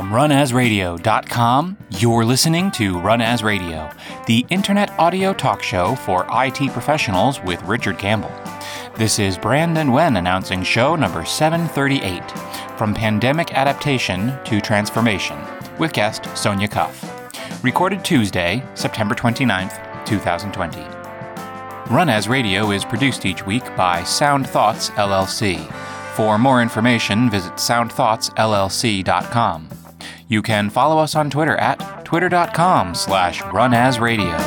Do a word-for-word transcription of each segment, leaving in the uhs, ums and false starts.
From run as radio dot com, you're listening to Run As Radio, the internet audio talk show for I T professionals with Richard Campbell. This is Brandon Wen announcing show number seven thirty-eight, From Pandemic Adaptation to Transformation, with guest Sonia Cuff. Recorded Tuesday, September twenty-ninth, twenty twenty. Run As Radio is produced each week by Sound Thoughts, L L C. For more information, visit sound thoughts l l c dot com. You can follow us on Twitter at twitter.com slash runasradio.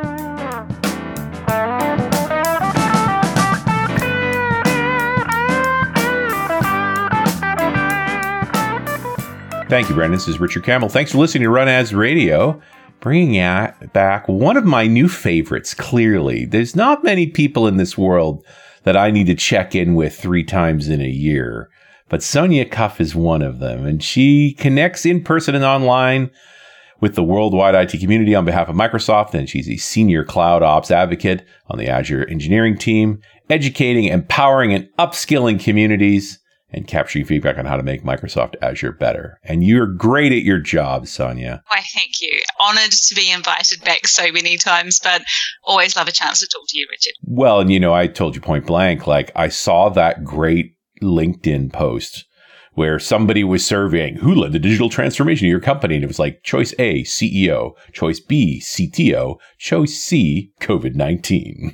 Thank you, Brandon. This is Richard Campbell. Thanks for listening to Run As Radio. Bringing at, back one of my new favorites, clearly. There's not many people in this world that I need to check in with three times in a year. But Sonia Cuff is one of them, and she connects in person and online with the worldwide I T community on behalf of Microsoft, and she's a senior cloud ops advocate on the Azure engineering team, educating, empowering, and upskilling communities, and capturing feedback on how to make Microsoft Azure better. And you're great at your job, Sonia. Why, thank you. Honored to be invited back so many times, but always love a chance to talk to you, Richard. Well, and you know, I told you point blank, like I saw that great LinkedIn post where somebody was surveying who led the digital transformation of your company. And it was like choice A, C E O, choice B, C T O, choice C, COVID nineteen.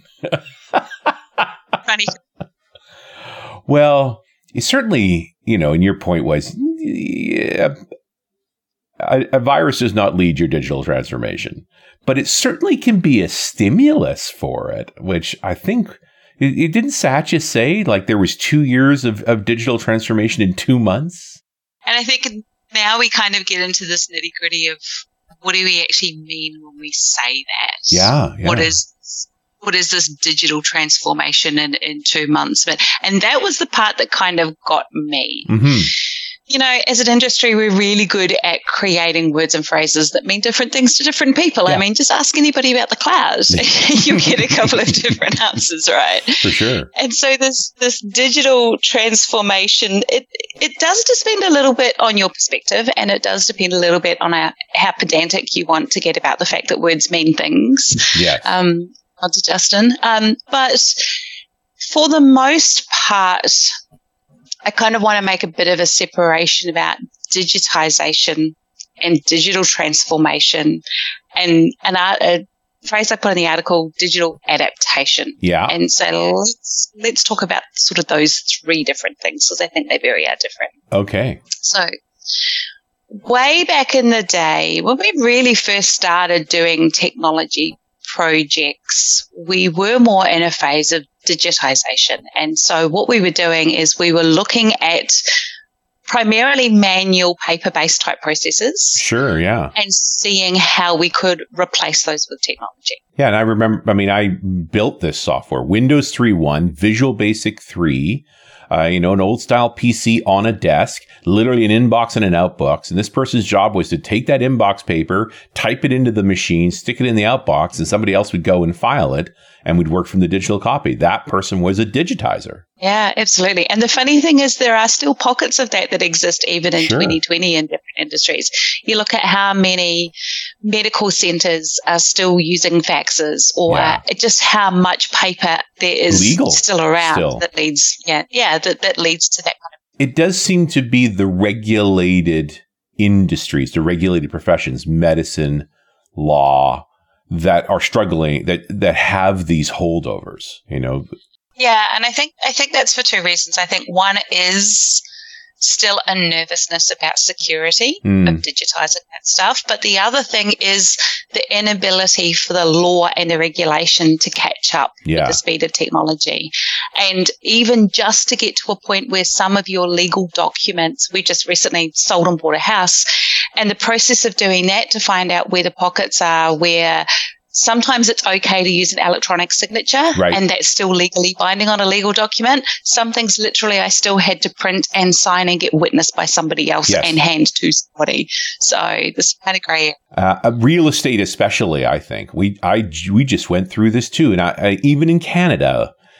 Funny. Well, it certainly, you know, and your point was yeah, a, a virus does not lead your digital transformation, but it certainly can be a stimulus for it, which I think it, it didn't Satya say like there was two years of, of digital transformation in two months? And I think now we kind of get into this nitty gritty of what do we actually mean when we say that? Yeah. yeah. What is What is this digital transformation in, in two months? But and that was the part that kind of got me. Mm-hmm. You know, as an industry, we're really good at creating words and phrases that mean different things to different people. Yeah. I mean, just ask anybody about the cloud. You get a couple of different answers, right? For sure. And so this this digital transformation, it it does depend a little bit on your perspective, and it does depend a little bit on our, how pedantic you want to get about the fact that words mean things. Yes. Um, to Justin. Um, but for the most part, I kind of want to make a bit of a separation about digitization and digital transformation and, and a, a phrase I put in the article, digital adaptation. Yeah. And so let's, let's talk about sort of those three different things because I think they very are different. Okay. So way back in the day, when we really first started doing technology projects, we were more in a phase of digitization. And so what we were doing is we were looking at primarily manual paper-based type processes. Sure, yeah. And seeing how we could replace those with technology. Yeah, and I remember, I mean, I built this software, Windows three point one, Visual Basic three, uh, you know, an old style P C on a desk, literally an inbox and an outbox. And this person's job was to take that inbox paper, type it into the machine, stick it in the outbox, and somebody else would go and file it, and we'd work from the digital copy. That person was a digitizer. Yeah, absolutely. And the funny thing is there are still pockets of that that exist even in sure. twenty twenty in different industries. You look at how many medical centers are still using faxes or yeah. just how much paper there is Legal still around still. that leads, yeah, yeah, that, that leads to that kind of. It does seem to be the regulated industries, the regulated professions, medicine, law, that are struggling, that, that have these holdovers, you know. Yeah, and I think I think that's for two reasons. I think one is still a nervousness about security mm. of digitizing that stuff, but the other thing is the inability for the law and the regulation to catch up yeah. with the speed of technology. And even just to get to a point where some of your legal documents, we just recently sold and bought a house, and the process of doing that to find out where the pockets are, where sometimes it's okay to use an electronic signature, right. and that's still legally binding on a legal document. Some things literally I still had to print and sign and get witnessed by somebody else yes. and hand to somebody. So this is kind of grey. Uh, real estate especially, I think. We I, we just went through this too. And I, I, even in Canada,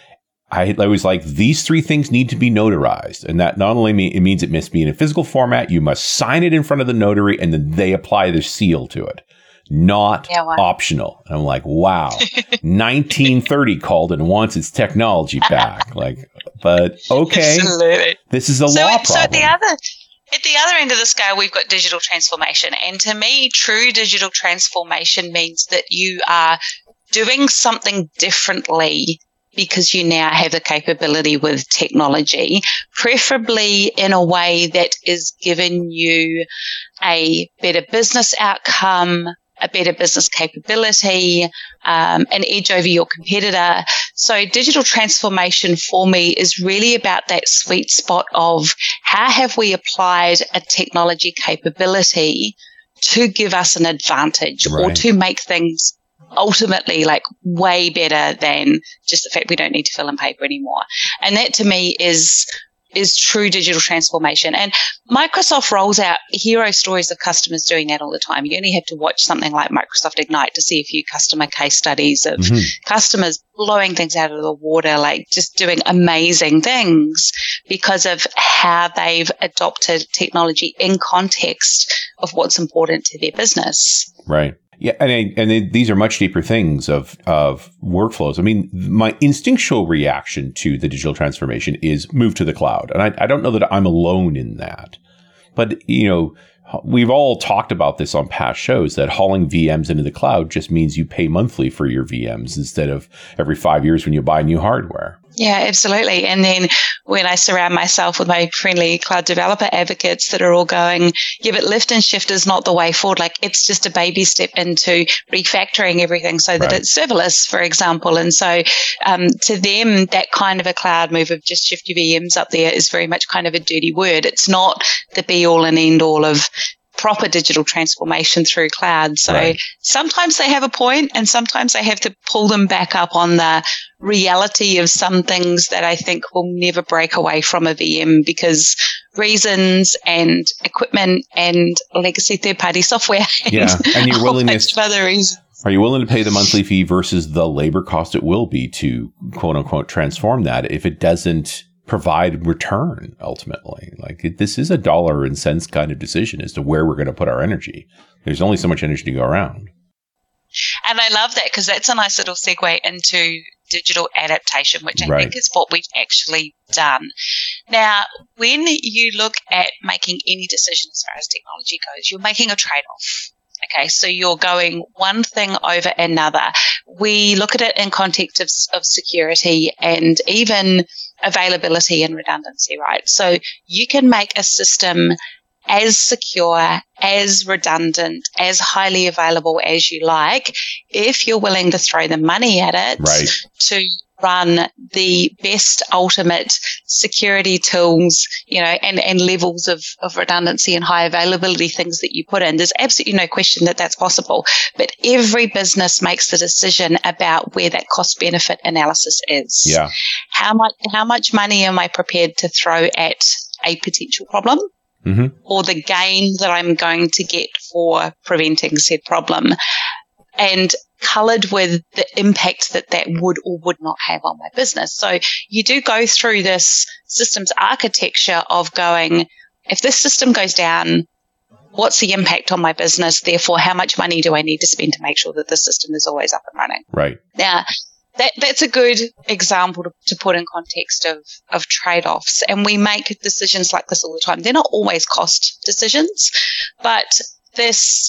I, I was like, these three things need to be notarized. And that not only mean, it means it must be in a physical format, you must sign it in front of the notary and then they apply their seal to it. Not yeah, wow. optional. And I'm like, wow, nineteen thirty called and wants its technology back. Like, but okay, Absolutely. This is a so, law problem. So the other, at the other end of the scale, we've got digital transformation. And to me, true digital transformation means that you are doing something differently because you now have the capability with technology, preferably in a way that is giving you a better business outcome, a better business capability, um, an edge over your competitor. So digital transformation for me is really about that sweet spot of how have we applied a technology capability to give us an advantage right. or to make things ultimately like way better than just the fact we don't need to fill in paper anymore. And that to me is is true digital transformation. And Microsoft rolls out hero stories of customers doing that all the time. You only have to watch something like Microsoft Ignite to see a few customer case studies of mm-hmm. customers blowing things out of the water, like just doing amazing things because of how they've adopted technology in context of what's important to their business. Right. Yeah, and I, and they, these are much deeper things of of workflows. I mean, my instinctual reaction to the digital transformation is move to the cloud, and I, I don't know that I'm alone in that. But you know, we've all talked about this on past shows that hauling V Ms into the cloud just means you pay monthly for your V Ms instead of every five years when you buy new hardware. Yeah, absolutely. And then when I surround myself with my friendly cloud developer advocates that are all going, yeah, but lift and shift is not the way forward. Like it's just a baby step into refactoring everything so that right. it's serverless, for example. And so um, to them, that kind of a cloud move of just shift your V Ms up there is very much kind of a dirty word. It's not the be all and end all of proper digital transformation through cloud. So right. sometimes they have a point and sometimes they have to pull them back up on the reality of some things that I think will never break away from a V M because reasons and equipment and legacy third-party software and, yeah. and your willingness of other reasons. Are you willing to pay the monthly fee versus the labor cost it will be to quote unquote transform that if it doesn't provide return ultimately? Like it, this is a dollar and cents kind of decision as to where we're going to put our energy. There's only so much energy to go around. And I love that because that's a nice little segue into digital adaptation, which I right. think is what we've actually done. Now, when you look at making any decision as far as technology goes, you're making a trade-off. Okay, so you're going one thing over another. We look at it in context of, of security and even availability and redundancy, right? So you can make a system as secure, as redundant, as highly available as you like if you're willing to throw the money at it right. to run the best ultimate security tools, you know, and, and levels of, of redundancy and high availability things that you put in. There's absolutely no question that that's possible. But every business makes the decision about where that cost benefit analysis is. Yeah. How much, how much money am I prepared to throw at a potential problem? Mm-hmm. Or the gain that I'm going to get for preventing said problem, and coloured with the impact that that would or would not have on my business. So you do go through this systems architecture of going, if this system goes down, what's the impact on my business? Therefore, how much money do I need to spend to make sure that the system is always up and running? Right. Now, That, that's a good example to, to put in context of, of trade-offs. And we make decisions like this all the time. They're not always cost decisions, but this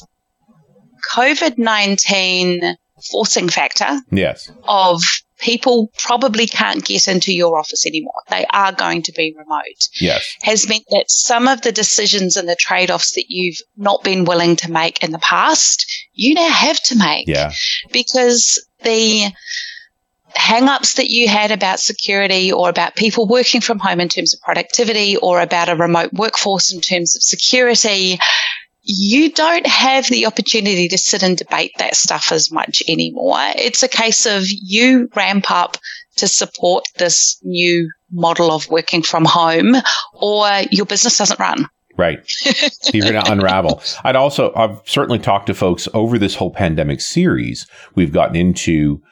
COVID nineteen forcing factor yes. of people probably can't get into your office anymore. They are going to be remote. Yes. Has meant that some of the decisions and the trade-offs that you've not been willing to make in the past, you now have to make. Yeah. Because the hang-ups that you had about security or about people working from home in terms of productivity or about a remote workforce in terms of security, you don't have the opportunity to sit and debate that stuff as much anymore. It's a case of you ramp up to support this new model of working from home or your business doesn't run. Right. You're going to unravel. I'd also, I've certainly talked to folks over this whole pandemic series. We've gotten into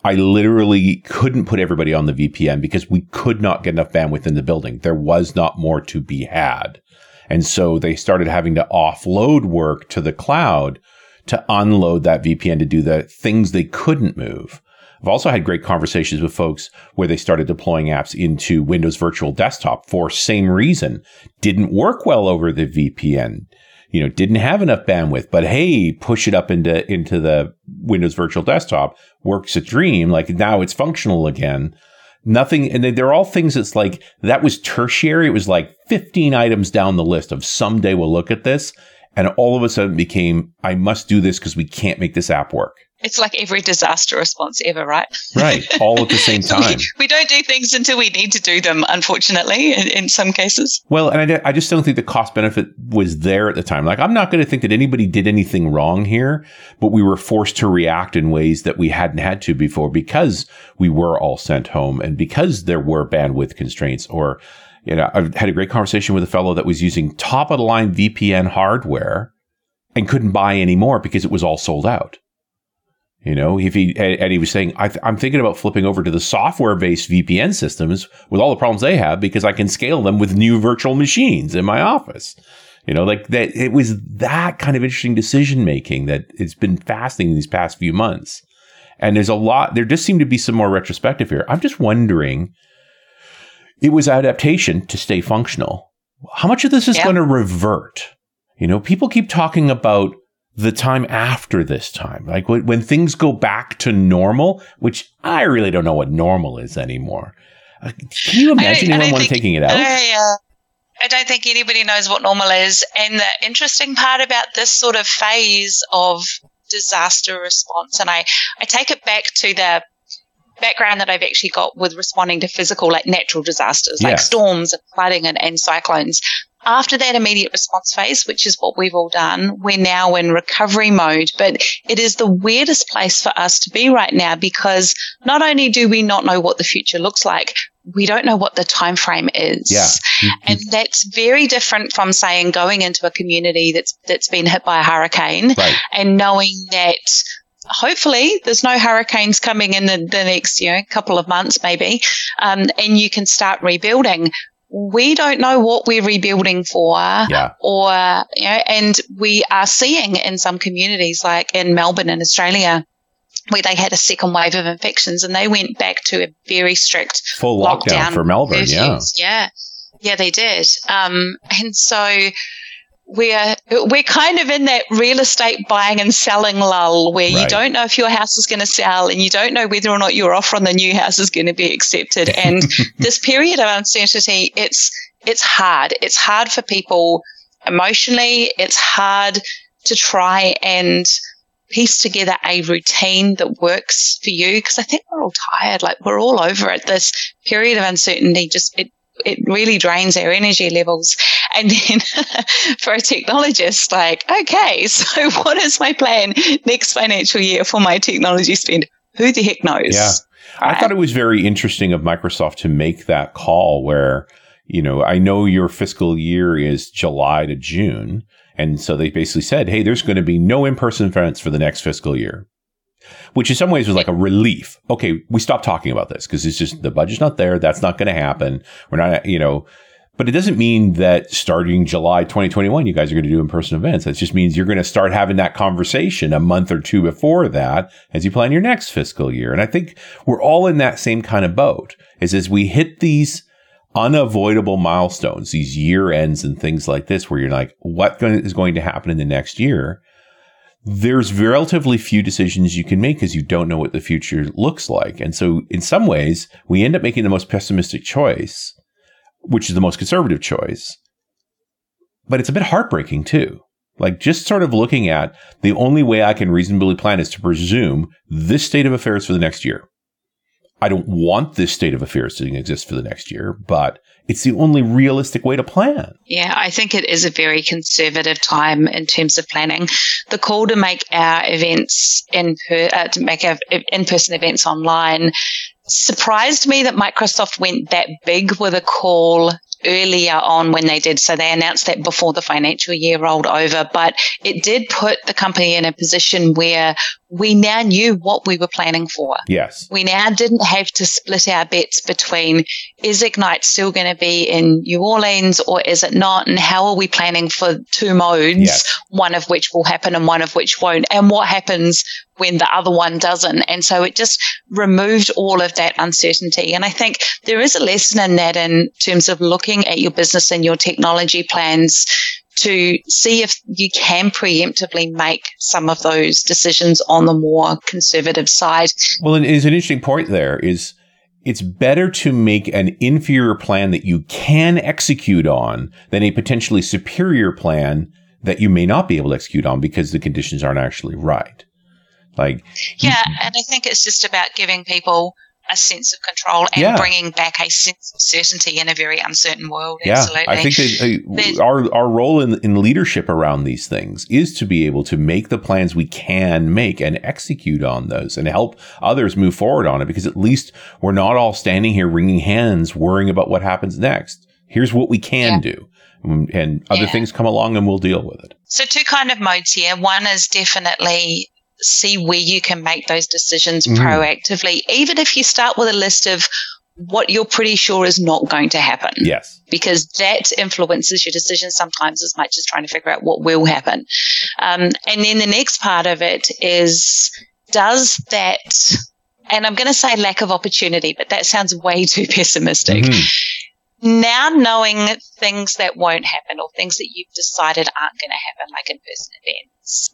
I literally couldn't put everybody on the V P N because we could not get enough bandwidth in the building. There was not more to be had. And so they started having to offload work to the cloud to unload that V P N to do the things they couldn't move. I've also had great conversations with folks where they started deploying apps into Windows Virtual Desktop for same reason. Didn't work well over the V P N. You know, didn't have enough bandwidth, but hey, push it up into, into the Windows Virtual Desktop, works a dream. Like now it's functional again. Nothing. And they're all things that's like, that was tertiary. It was like fifteen items down the list of someday we'll look at this. And all of a sudden became, I must do this because we can't make this app work. It's like every disaster response ever, right? Right. All at the same time. we, we don't do things until we need to do them, unfortunately, in, in some cases. Well, and I, I just don't think the cost benefit was there at the time. Like, I'm not going to think that anybody did anything wrong here, but we were forced to react in ways that we hadn't had to before because we were all sent home and because there were bandwidth constraints. Or, you know, I've had a great conversation with a fellow that was using top of the line V P N hardware and couldn't buy any more because it was all sold out. You know, if he, and he was saying, I th- I'm thinking about flipping over to the software-based V P N systems with all the problems they have because I can scale them with new virtual machines in my office. You know, like that, it was that kind of interesting decision-making that it's been fascinating these past few months. And there's a lot, there just seemed to be some more retrospective here. I'm just wondering, it was adaptation to stay functional. How much of this is yeah. going to revert? You know, people keep talking about the time after this time, like when, when things go back to normal, which I really don't know what normal is anymore. Uh, can you imagine anyone think, taking it out? I, uh, I don't think anybody knows what normal is. And the interesting part about this sort of phase of disaster response, and I, I take it back to the background that I've actually got with responding to physical, like natural disasters, yeah. like storms and flooding and, and cyclones. After that immediate response phase, which is what we've all done, we're now in recovery mode. But it is the weirdest place for us to be right now because not only do we not know what the future looks like, we don't know what the time frame is. Yeah. And that's very different from saying going into a community that's that's been hit by a hurricane right. and knowing that hopefully there's no hurricanes coming in the, the next you know, couple of months maybe, um, and you can start rebuilding. We don't know what we're rebuilding for, yeah. or you know, and we are seeing in some communities, like in Melbourne in Australia, where they had a second wave of infections, and they went back to a very strict full lockdown, lockdown for Melbourne. Curfews. Yeah, yeah, yeah, they did. Um, and so we're we're kind of in that real estate buying and selling lull where right. you don't know if your house is going to sell and you don't know whether or not your offer on the new house is going to be accepted. And this period of uncertainty, it's it's hard. It's hard for people emotionally. It's hard to try and piece together a routine that works for you because I think we're all tired. Like we're all over it. This period of uncertainty just it it really drains our energy levels. And then for a technologist, like, okay, so what is my plan next financial year for my technology spend? Who the heck knows? Yeah. Right? I thought it was very interesting of Microsoft to make that call where, you know, I know your fiscal year is July to June. And so they basically said, hey, there's going to be no in-person events for the next fiscal year. Which in some ways was like a relief. Okay, we stopped talking about this because it's just the budget's not there. That's not going to happen. We're not, you know, but it doesn't mean that starting July twenty twenty-one, you guys are going to do in-person events. It just means you're going to start having that conversation a month or two before that as you plan your next fiscal year. And I think we're all in that same kind of boat is as we hit these unavoidable milestones, these year ends and things like this, where you're like, what is going to happen in the next year? There's relatively few decisions you can make because you don't know what the future looks like. And so in some ways, we end up making the most pessimistic choice, which is the most conservative choice. But it's a bit heartbreaking too. Like just sort of looking at the only way I can reasonably plan is to presume this state of affairs for the next year. I don't want this state of affairs to exist for the next year, but it's the only realistic way to plan. Yeah, I think it is a very conservative time in terms of planning. The call to make our events in per, uh, to make our in-person events online surprised me that Microsoft went that big with a call earlier on when they did. So they announced that before the financial year rolled over, but it did put the company in a position where we now knew what we were planning for. Yes. We now didn't have to split our bets between, is Ignite still going to be in New Orleans or is it not? And how are we planning for two modes, yes. one of which will happen and one of which won't? And what happens when the other one doesn't? And so it just removed all of that uncertainty. And I think there is a lesson in that in terms of looking at your business and your technology plans to see if you can preemptively make some of those decisions on the more conservative side. Well, and it's an interesting point there is it's better to make an inferior plan that you can execute on than a potentially superior plan that you may not be able to execute on because the conditions aren't actually right. Like, yeah, and I think it's just about giving people a sense of control and yeah. bringing back a sense of certainty in a very uncertain world. Yeah, absolutely. I think that uh, our our role in, in leadership around these things is to be able to make the plans we can make and execute on those and help others move forward on it, because at least we're not all standing here wringing hands worrying about what happens next. Here's what we can yeah. do. And other yeah. things come along and we'll deal with it. So two kind of modes here. One is definitely see where you can make those decisions mm. proactively, even if you start with a list of what you're pretty sure is not going to happen. Yes. Because that influences your decisions sometimes as much as trying to figure out what will happen. Um, and then the next part of it is, does that, and I'm going to say lack of opportunity, but that sounds way too pessimistic. Mm-hmm. Now knowing things that won't happen or things that you've decided aren't going to happen, like in-person events,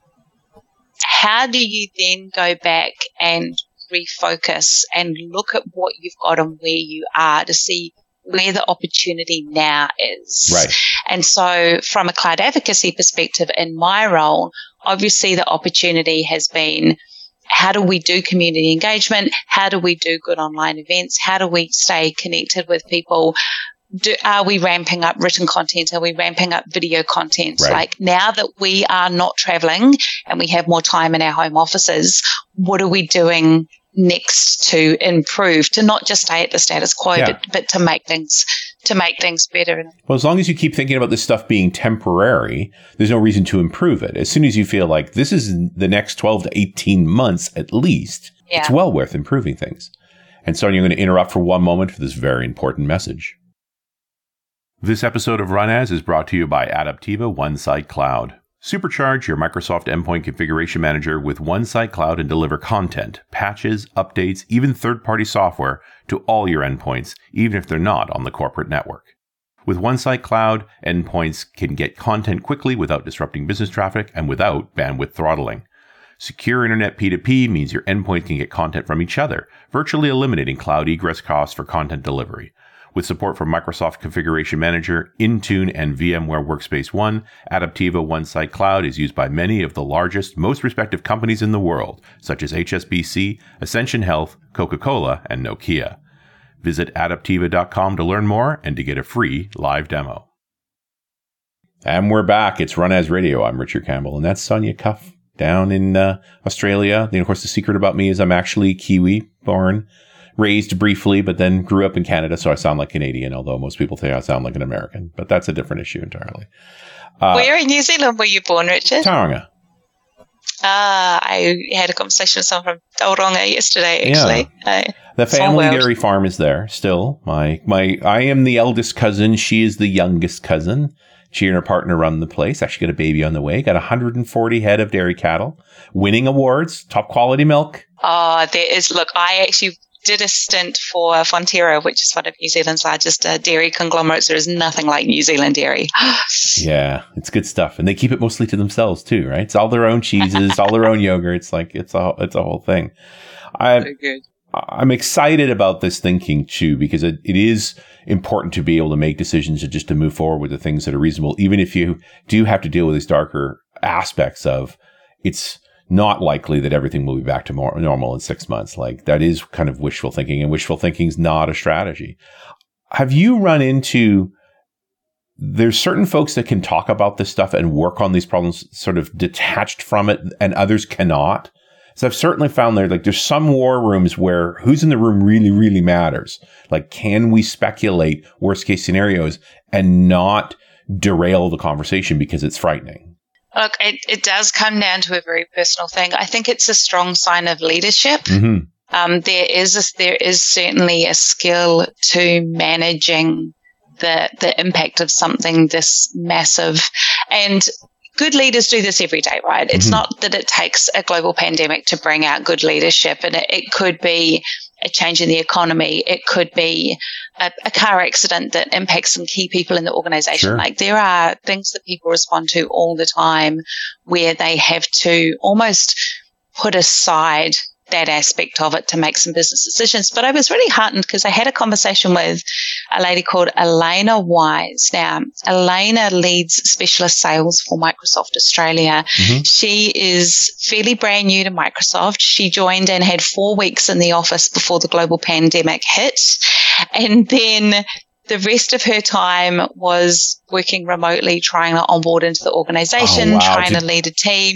how do you then go back and refocus and look at what you've got and where you are to see where the opportunity now is? Right. And so from a cloud advocacy perspective in my role, obviously the opportunity has been, how do we do community engagement? How do we do good online events? How do we stay connected with people? Do, are we ramping up written content? Are we ramping up video content? Right. Like now that we are not traveling and we have more time in our home offices, what are we doing next to improve, to not just stay at the status quo, yeah. but, but to make things to make things better? Well, as long as you keep thinking about this stuff being temporary, there's no reason to improve it. As soon as you feel like this is the next twelve to eighteen months at least, yeah. it's well worth improving things. And Sonia, I'm going to interrupt for one moment for this very important message. This episode of Run As is brought to you by Adaptiva OneSite Cloud. Supercharge your Microsoft Endpoint Configuration Manager with OneSite Cloud and deliver content, patches, updates, even third-party software to all your endpoints, even if they're not on the corporate network. With OneSite Cloud, endpoints can get content quickly without disrupting business traffic and without bandwidth throttling. Secure Internet P two P means your endpoint can get content from each other, virtually eliminating cloud egress costs for content delivery. With support from Microsoft Configuration Manager, Intune, and VMware Workspace ONE, Adaptiva OneSite Cloud is used by many of the largest, most respected companies in the world, such as H S B C, Ascension Health, Coca-Cola, and Nokia. Visit adaptiva dot com to learn more and to get a free live demo. And we're back. It's Run As Radio. I'm Richard Campbell, and that's Sonia Cuff down in uh, Australia. And of course, the secret about me is I'm actually Kiwi born. Raised briefly, but then grew up in Canada, so I sound like Canadian, although most people think I sound like an American. But that's a different issue entirely. Uh, Where in New Zealand were you born, Richard? Tauranga. Ah, uh, I had a conversation with someone from Tauranga yesterday, actually. Yeah. Uh, the family dairy farm is there still. My my, I am the eldest cousin. She is the youngest cousin. She and her partner run the place. Actually got a baby on the way. Got one hundred forty head of dairy cattle. Winning awards. Top quality milk. Oh, there is. Look, I actually did a stint for Fonterra, which is one of New Zealand's largest uh, dairy conglomerates. There is nothing like New Zealand dairy. Yeah, it's good stuff. And they keep it mostly to themselves too, right? It's all their own cheeses, all their own yogurts. Like it's a, it's a whole thing. I'm, Very good. I'm excited about this thinking too, because it, it is important to be able to make decisions and just to move forward with the things that are reasonable, even if you do have to deal with these darker aspects of it's not likely that everything will be back to more normal in six months. Like that is kind of wishful thinking, and wishful thinking is not a strategy. Have you run into, there's certain folks that can talk about this stuff and work on these problems sort of detached from it, and others cannot? So I've certainly found there, like there's some war rooms where who's in the room really, really matters. Like, can we speculate worst case scenarios and not derail the conversation because it's frightening? Look, it, it does come down to a very personal thing. I think it's a strong sign of leadership. Mm-hmm. Um, there is a, there is certainly a skill to managing the the impact of something this massive, and good leaders do this every day, right? It's mm-hmm. not that it takes a global pandemic to bring out good leadership, and it, it could be a change in the economy. It could be a, a car accident that impacts some key people in the organization. Sure. Like there are things that people respond to all the time where they have to almost put aside that aspect of it to make some business decisions. But I was really heartened because I had a conversation with a lady called Elena Wise. Now, Elena leads specialist sales for Microsoft Australia. Mm-hmm. She is fairly brand new to Microsoft. She joined and had four weeks in the office before the global pandemic hit. And then the rest of her time was working remotely, trying to onboard into the organization, oh, wow. trying to lead a team.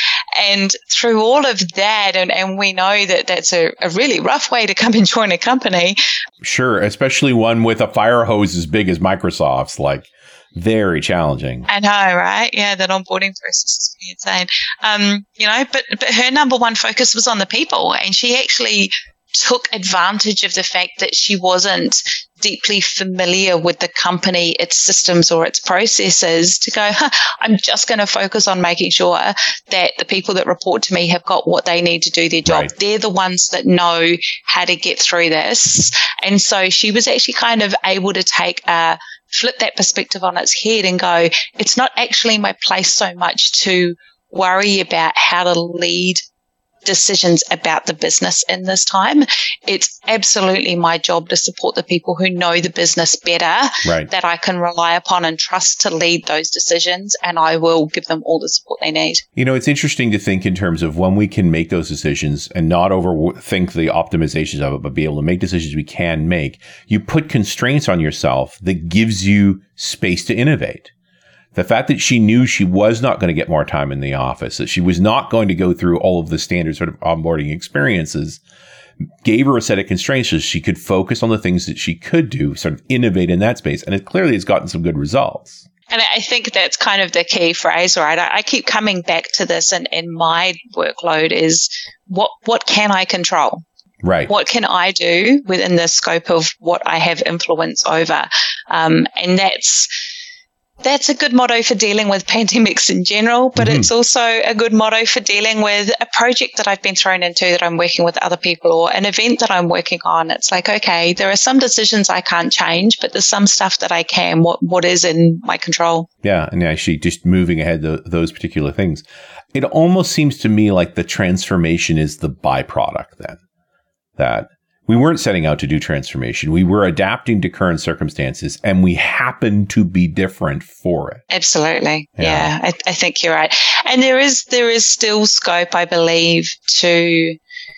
And through all of that, and, and we know that that's a, a really rough way to come and join a company. Sure, especially one with a fire hose as big as Microsoft's, like very challenging. I know, right? Yeah, that onboarding process is pretty insane. Um, you know, but but her number one focus was on the people, and she actually took advantage of the fact that she wasn't deeply familiar with the company, its systems or its processes to go, huh, I'm just going to focus on making sure that the people that report to me have got what they need to do their job. Right. They're the ones that know how to get through this. And so she was actually kind of able to take a flip that perspective on its head and go, it's not actually my place so much to worry about how to lead decisions about the business in this time. It's absolutely my job to support the people who know the business better, right, that I can rely upon and trust to lead those decisions, and I will give them all the support they need. You know, it's interesting to think in terms of when we can make those decisions and not overthink the optimizations of it, but be able to make decisions we can make. You put constraints on yourself that gives you space to innovate. The fact that she knew she was not going to get more time in the office, that she was not going to go through all of the standard sort of onboarding experiences, gave her a set of constraints so she could focus on the things that she could do, sort of innovate in that space. And it clearly has gotten some good results. And I think that's kind of the key phrase, right? I, I keep coming back to this, and, and my workload is what what can I control? Right. What can I do within the scope of what I have influence over? Um, and that's That's a good motto for dealing with pandemics in general, but mm-hmm. it's also a good motto for dealing with a project that I've been thrown into that I'm working with other people, or an event that I'm working on. It's like, okay, there are some decisions I can't change, but there's some stuff that I can. What What is in my control? Yeah, and actually just moving ahead to those particular things. It almost seems to me like the transformation is the byproduct then. That we weren't setting out to do transformation. We were adapting to current circumstances, and we happen to be different for it. Absolutely. Yeah, yeah I, I think you're right. And there is there is still scope, I believe, to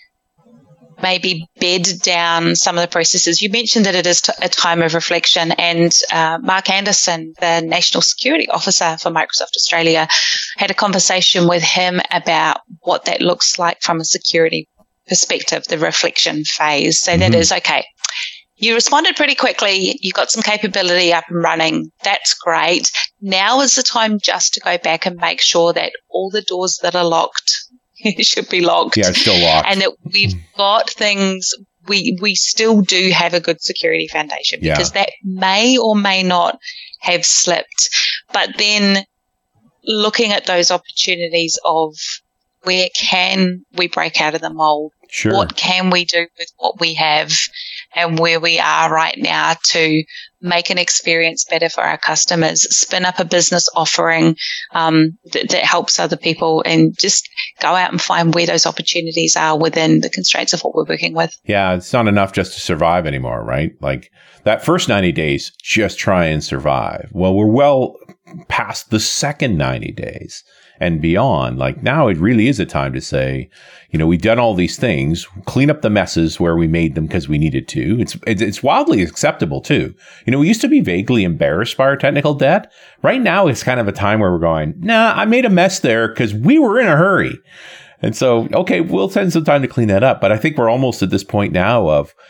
maybe bed down some of the processes. You mentioned that it is t- a time of reflection, and uh, Mark Anderson, the National Security Officer for Microsoft Australia, had a conversation with him about what that looks like from a security perspective, the reflection phase. So mm-hmm. that is, okay, you responded pretty quickly, you got some capability up and running, that's great. Now is the time just to go back and make sure that all the doors that are locked should be locked. Yeah, it's still locked. And that we've got things, we we still do have a good security foundation, because yeah. that may or may not have slipped. But then looking at those opportunities of where can we break out of the mold? Sure. What can we do with what we have and where we are right now to make an experience better for our customers, spin up a business offering um, that, that helps other people, and just go out and find where those opportunities are within the constraints of what we're working with. Yeah, it's not enough just to survive anymore, right? Like that first ninety days, just try and survive. Well, we're well past the second ninety days. And beyond, like now it really is a time to say, you know, we've done all these things, clean up the messes where we made them because we needed to. It's, it's wildly acceptable too. You know, we used to be vaguely embarrassed by our technical debt. Right now it's kind of a time where we're going, nah, I made a mess there because we were in a hurry. And so, okay, we'll spend some time to clean that up. But I think we're almost at this point now of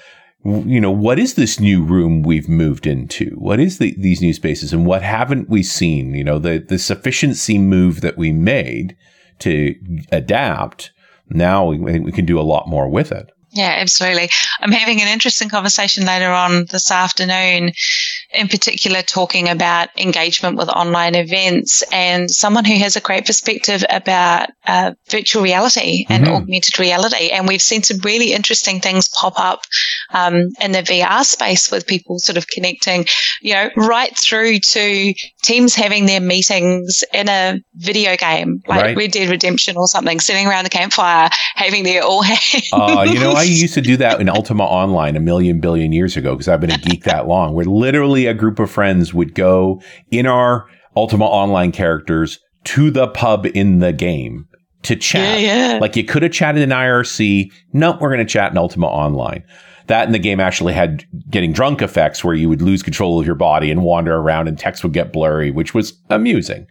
you know, what is this new room we've moved into? What is the, these new spaces, and what haven't we seen? You know, the, the sufficiency move that we made to adapt. Now we, I think we can do a lot more with it. Yeah, absolutely. I'm having an interesting conversation later on this afternoon, in particular talking about engagement with online events, and someone who has a great perspective about uh, virtual reality and mm-hmm. augmented reality. And we've seen some really interesting things pop up um, in the V R space with people sort of connecting, you know, right through to teams having their meetings in a video game, like right. Red Dead Redemption or something, sitting around the campfire, having their all hands. Uh, you know, I used to do that in Ultima Online a million billion years ago because I've been a geek that long, where literally a group of friends would go in our Ultima Online characters to the pub in the game to chat. Yeah, yeah. Like you could have chatted in I R C. No, we're going to chat in Ultima Online. That in the game actually had getting drunk effects where you would lose control of your body and wander around and text would get blurry, which was amusing.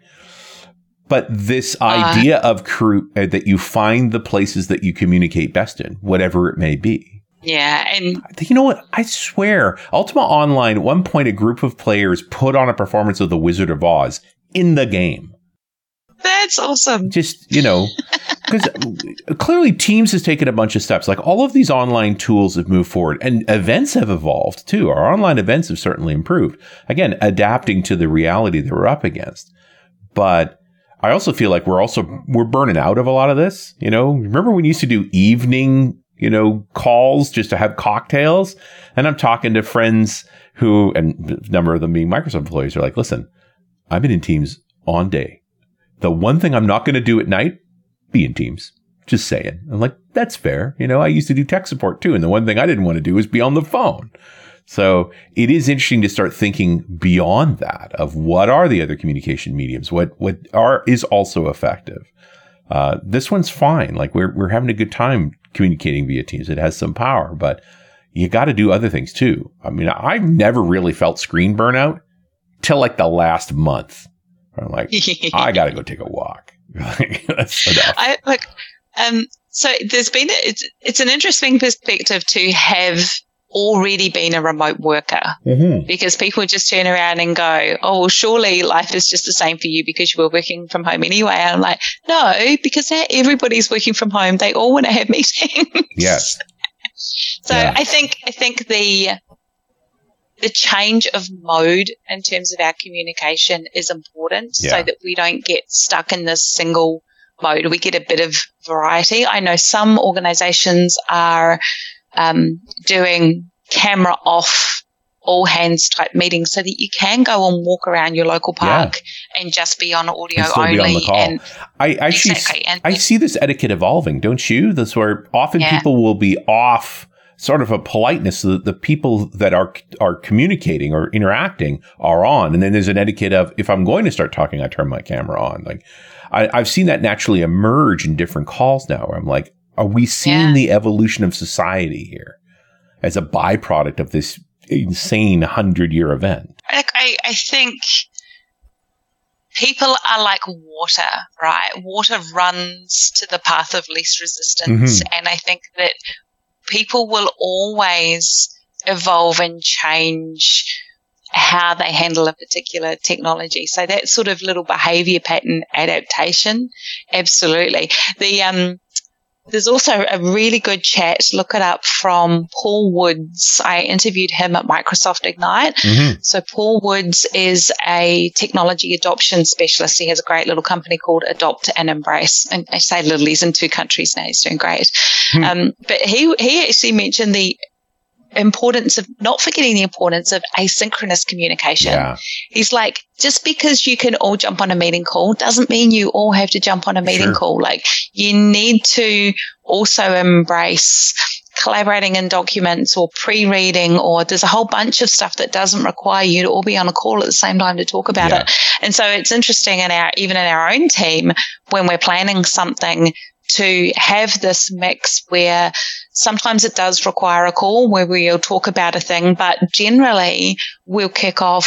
But this idea uh, of cru- uh, that you find the places that you communicate best in, whatever it may be. Yeah. And you know what? I swear, Ultima Online, at one point, a group of players put on a performance of The Wizard of Oz in the game. That's awesome. Just, you know, because clearly Teams has taken a bunch of steps. Like all of these online tools have moved forward, and events have evolved too. Our online events have certainly improved. Again, adapting to the reality that we're up against. But I also feel like we're also, we're burning out of a lot of this. You know, remember when we used to do evening, you know, calls just to have cocktails? And I'm talking to friends who, and a number of them being Microsoft employees, are like, listen, I've been in Teams on day. The one thing I'm not going to do at night, be in Teams. Just saying. I'm like, that's fair. You know, I used to do tech support too. And the one thing I didn't want to do was be on the phone. So it is interesting to start thinking beyond that of what are the other communication mediums? What, what are, is also effective? Uh, this one's fine. Like we're, we're having a good time communicating via Teams. It has some power, but you got to do other things too. I mean, I've never really felt screen burnout till like the last month. I'm like, I got to go take a walk. That's enough. I look, um, so there's been, it's, it's an interesting perspective to have already been a remote worker mm-hmm. because people just turn around and go, oh, well, surely life is just the same for you because you were working from home anyway. And I'm like, no, because now everybody's working from home. They all want to have meetings. Yes. So yeah. I think, I think the, the change of mode in terms of our communication is important yeah. so that we don't get stuck in this single mode. We get a bit of variety. I know some organizations are um, doing camera off, all hands type meetings so that you can go and walk around your local park yeah. and just be on audio only. On the call. And I actually exactly. and, I see this etiquette evolving, don't you? That's where often yeah. people will be off sort of a politeness so that the people that are are communicating or interacting are on. And then there's an etiquette of, if I'm going to start talking, I turn my camera on. Like I, I've seen that naturally emerge in different calls now where I'm like, are we seeing yeah. the evolution of society here as a byproduct of this insane hundred-year event? I, I, I think people are like water, right? Water runs to the path of least resistance. Mm-hmm. And I think that people will always evolve and change how they handle a particular technology. So that sort of little behavior pattern adaptation, absolutely. The um, there's also a really good chat, look it up, from Paul Woods. I interviewed him at Microsoft Ignite. Mm-hmm. So Paul Woods is a technology adoption specialist. He has a great little company called Adopt and Embrace. And I say little, he's in two countries now. He's doing great. Mm-hmm. Um, but he, he actually mentioned the importance of not forgetting the importance of asynchronous communication. Yeah. He's like, just because you can all jump on a meeting call doesn't mean you all have to jump on a meeting sure. call. Like you need to also embrace collaborating in documents or pre-reading, or there's a whole bunch of stuff that doesn't require you to all be on a call at the same time to talk about yeah. it. And so it's interesting in our, even in our own team, when we're planning something, to have this mix where sometimes it does require a call where we'll talk about a thing, but generally we'll kick off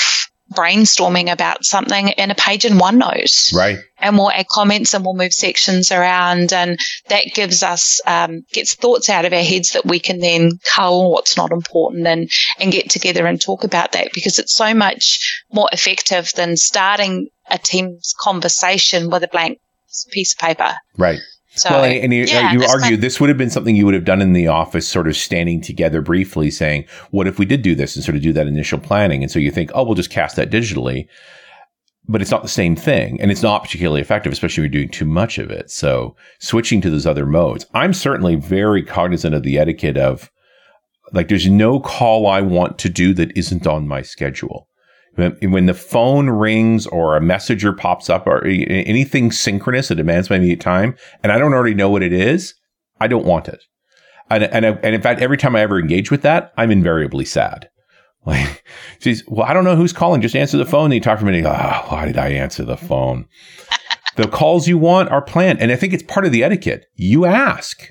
brainstorming about something in a page in OneNote. Right. And we'll add comments and we'll move sections around, and that gives us, um, gets thoughts out of our heads that we can then cull what's not important and, and get together and talk about that, because it's so much more effective than starting a team's conversation with a blank piece of paper. Right. So, well, and, and you, yeah, uh, you argue kind of, this would have been something you would have done in the office, sort of standing together briefly saying, what if we did do this, and sort of do that initial planning? And so you think, oh, we'll just cast that digitally. But it's not the same thing, and it's not particularly effective, especially if you're doing too much of it. So switching to those other modes, I'm certainly very cognizant of the etiquette of, like, there's no call I want to do that isn't on my schedule. When the phone rings or a messenger pops up or anything synchronous that demands my immediate time, and I don't already know what it is, I don't want it. And and, and in fact, every time I ever engage with that, I'm invariably sad. Like, she's, well, I don't know who's calling. Just answer the phone. And you talk for a minute. Oh, why did I answer the phone? The calls you want are planned. And I think it's part of the etiquette. You ask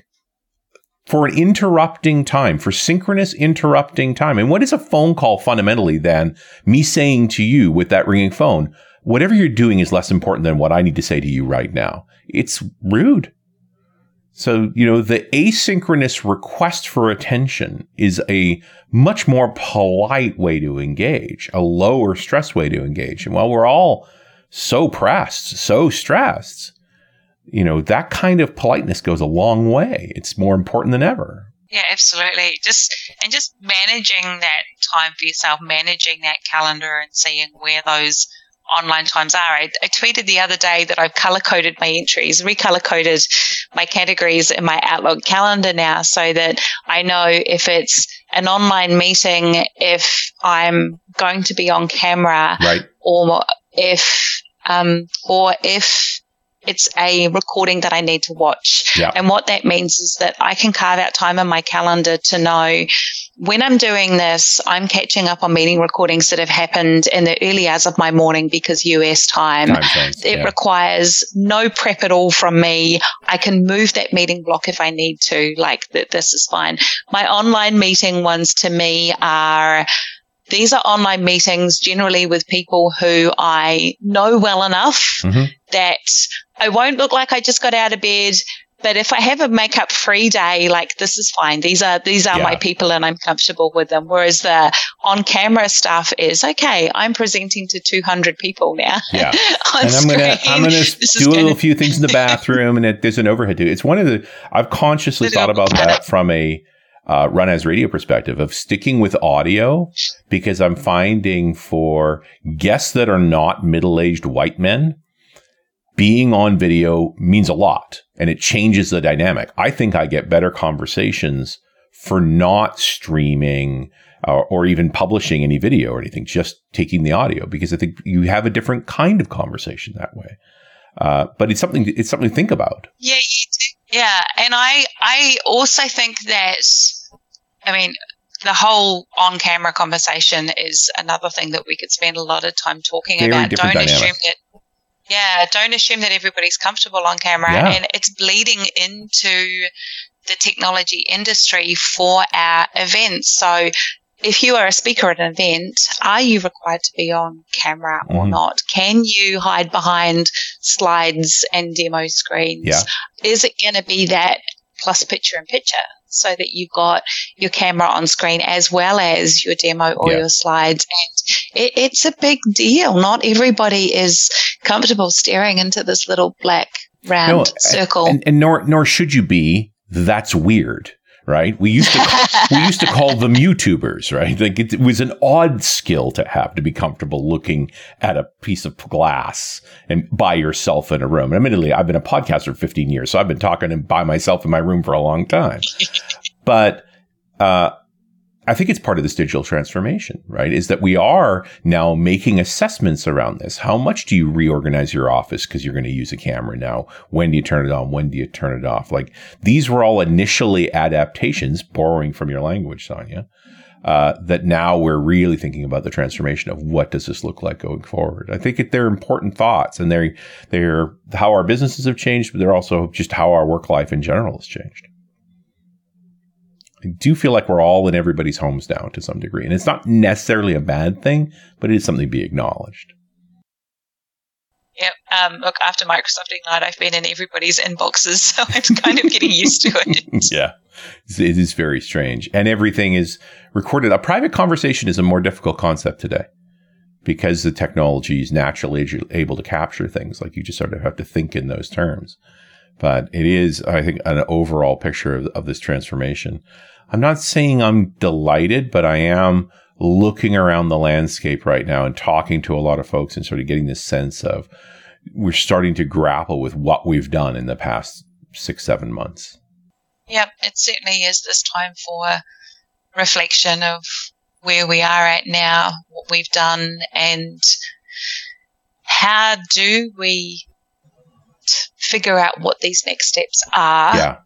for an interrupting time, for synchronous interrupting time. And what is a phone call fundamentally than me saying to you with that ringing phone, whatever you're doing is less important than what I need to say to you right now? It's rude. So, you know, the asynchronous request for attention is a much more polite way to engage, a lower stress way to engage. And while we're all so pressed, so stressed, you know, that kind of politeness goes a long way. It's more important than ever. Yeah, absolutely. Just and just managing that time for yourself, managing that calendar and seeing where those online times are. I, I tweeted the other day that I've color-coded my entries, recolor-coded my categories in my Outlook calendar now, so that I know if it's an online meeting, if I'm going to be on camera, right, or if um, or if it's a recording that I need to watch. Yeah. And what that means is that I can carve out time in my calendar to know when I'm doing this, I'm catching up on meeting recordings that have happened in the early hours of my morning because U S time. Time zones, it yeah. requires no prep at all from me. I can move that meeting block if I need to, like th- this is fine. My online meeting ones to me are, these are online meetings generally with people who I know well enough mm-hmm. that I won't look like I just got out of bed. But if I have a makeup free day, like this is fine. These are these are yeah. my people and I'm comfortable with them. Whereas the on camera stuff is, okay, I'm presenting to two hundred people now. Yeah. on and I'm going to I'm going to do a gonna... little few things in the bathroom, and it, there's an overhead to it. It's one of the, I've consciously thought about that from a uh, Run As Radio perspective of sticking with audio, because I'm finding for guests that are not middle-aged white men, being on video means a lot, and it changes the dynamic. I think I get better conversations for not streaming or, or even publishing any video or anything, just taking the audio, because I think you have a different kind of conversation that way. Uh, but it's something, it's something to think about. Yeah, you do. Yeah. And I, I also think that, I mean, the whole on-camera conversation is another thing that we could spend a lot of time talking Very about. different Don't dynamic. assume that. Yeah, don't assume that everybody's comfortable on camera, Yeah. and it's bleeding into the technology industry for our events. So if you are a speaker at an event, are you required to be on camera or Mm-hmm. not? Can you hide behind slides and demo screens? Yeah. Is it going to be that plus picture in picture, so that you've got your camera on screen as well as your demo or Yeah. your slides? And it, it's a big deal. Not everybody is comfortable staring into this little black round No, circle. And, and nor nor should you be. That's weird, right? We used to call, we used to call them YouTubers, right? Like it, it was an odd skill to have, to be comfortable looking at a piece of glass and by yourself in a room. And admittedly, I've been a podcaster for fifteen years, so I've been talking by myself in my room for a long time. But uh, I think it's part of this digital transformation, right? Is that we are now making assessments around this. How much do you reorganize your office because you're going to use a camera now? When do you turn it on? When do you turn it off? Like, these were all initially adaptations, borrowing from your language, Sonia, uh, that now we're really thinking about the transformation of what does this look like going forward. I think it, they're important thoughts, and they're, they're how our businesses have changed, but they're also just how our work life in general has changed. I do feel like we're all in everybody's homes now to some degree. And it's not necessarily a bad thing, but it is something to be acknowledged. Yep. Um, look, after Microsoft Ignite, I've been in everybody's inboxes, so I'm kind of getting used to it. Yeah, it is very strange. And everything is recorded. A private conversation is a more difficult concept today because the technology is naturally able to capture things. Like you just sort of have to think in those terms. But it is, I think, an overall picture of, of this transformation. I'm not saying I'm delighted, but I am looking around the landscape right now and talking to a lot of folks and sort of getting this sense of we're starting to grapple with what we've done in the past six, seven months. Yep, it certainly is this time for reflection of where we are at now, what we've done, and how do we t- figure out what these next steps are yeah.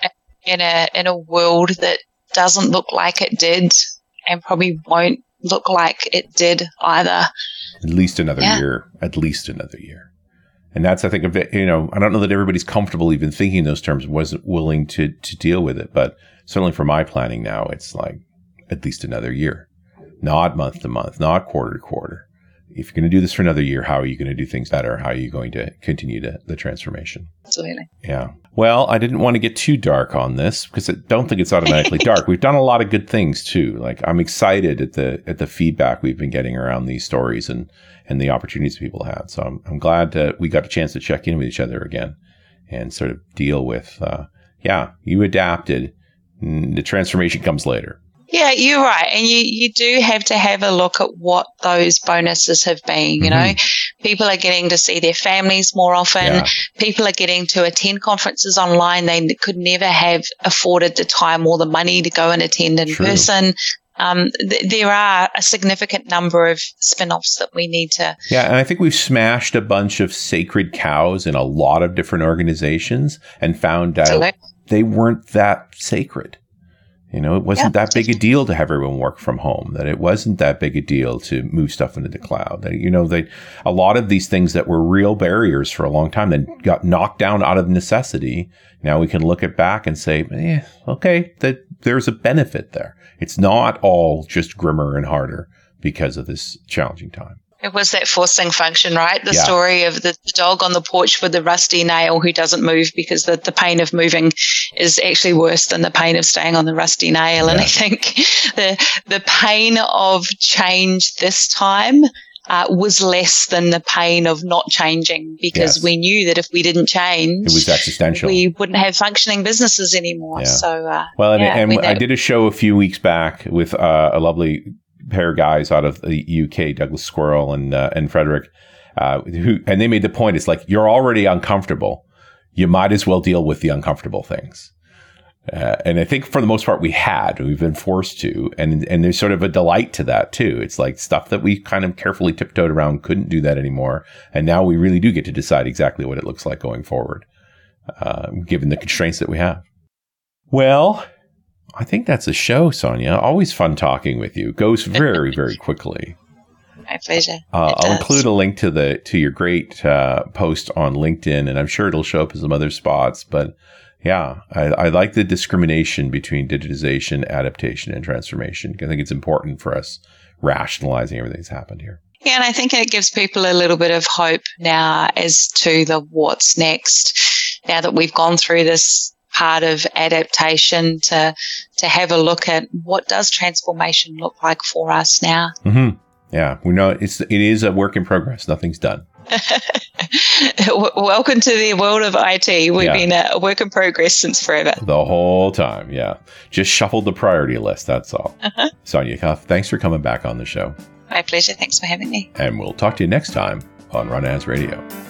in a in a world that doesn't look like it did and probably won't look like it did either. At least another yeah. year. At least another year. And that's, I think, a bit, you know, I don't know that everybody's comfortable even thinking those terms, wasn't willing to to deal with it. But certainly for my planning now, it's like at least another year. Not month to month, not quarter to quarter. If you're going to do this for another year, how are you going to do things better? How are you going to continue to, the transformation? Absolutely. Yeah. Well, I didn't want to get too dark on this because I don't think it's automatically dark. We've done a lot of good things too. Like I'm excited at the at the feedback we've been getting around these stories and and the opportunities people had. So I'm I'm glad to, we got a chance to check in with each other again and sort of deal with. Uh, yeah, you adapted. The transformation comes later. Yeah, you're right. And you, you do have to have a look at what those bonuses have been. You Mm-hmm. know, people are getting to see their families more often. Yeah. People are getting to attend conferences online they could never have afforded the time or the money to go and attend in True. person. Um, th- there are a significant number of spin-offs that we need to. Yeah, and I think we've smashed a bunch of sacred cows in a lot of different organizations and found out Absolutely. they weren't that sacred. You know, it wasn't Yeah. that big a deal to have everyone work from home, that it wasn't that big a deal to move stuff into the cloud. That, you know, they, a lot of these things that were real barriers for a long time then got knocked down out of necessity. Now we can look at back and say, eh, okay, that there's a benefit there. It's not all just grimmer and harder because of this challenging time. It was that forcing function, right? The Yeah. story of the dog on the porch with the rusty nail who doesn't move because the, the pain of moving is actually worse than the pain of staying on the rusty nail. Yeah. And I think the the pain of change this time uh, was less than the pain of not changing because Yes. we knew that if we didn't change, It was existential. we wouldn't have functioning businesses anymore. Yeah. So, uh, Well, and, yeah, and we I know- did a show a few weeks back with uh, a lovely pair of guys out of the U K, Douglas Squirrel and uh, and Frederick, uh, who and they made the point. It's like you're already uncomfortable. You might as well deal with the uncomfortable things. Uh, and I think for the most part we had, we've been forced to, and and there's sort of a delight to that too. It's like stuff that we kind of carefully tiptoed around, couldn't do that anymore, and now we really do get to decide exactly what it looks like going forward, uh, given the constraints that we have. Well, I think that's a show, Sonia. Always fun talking with you. Goes very, very quickly. my pleasure. Uh, It I'll does. include a link to the to your great uh, post on LinkedIn, and I'm sure it'll show up in some other spots. But yeah, I, I like the discrimination between digitization, adaptation, and transformation. I think it's important for us rationalizing everything that's happened here. Yeah, and I think it gives people a little bit of hope now as to the what's next. Now that we've gone through this part of adaptation, to to have a look at what does transformation look like for us now. Mm-hmm. Yeah, we know it's it is a work in progress. Nothing's done. Welcome to the world of I T. We've Yeah. been a work in progress since forever. The whole time, yeah. Just shuffled the priority list, that's all. Uh-huh. Sonia Cuff, thanks for coming back on the show. My pleasure. Thanks for having me. And we'll talk to you next time on Run As Radio.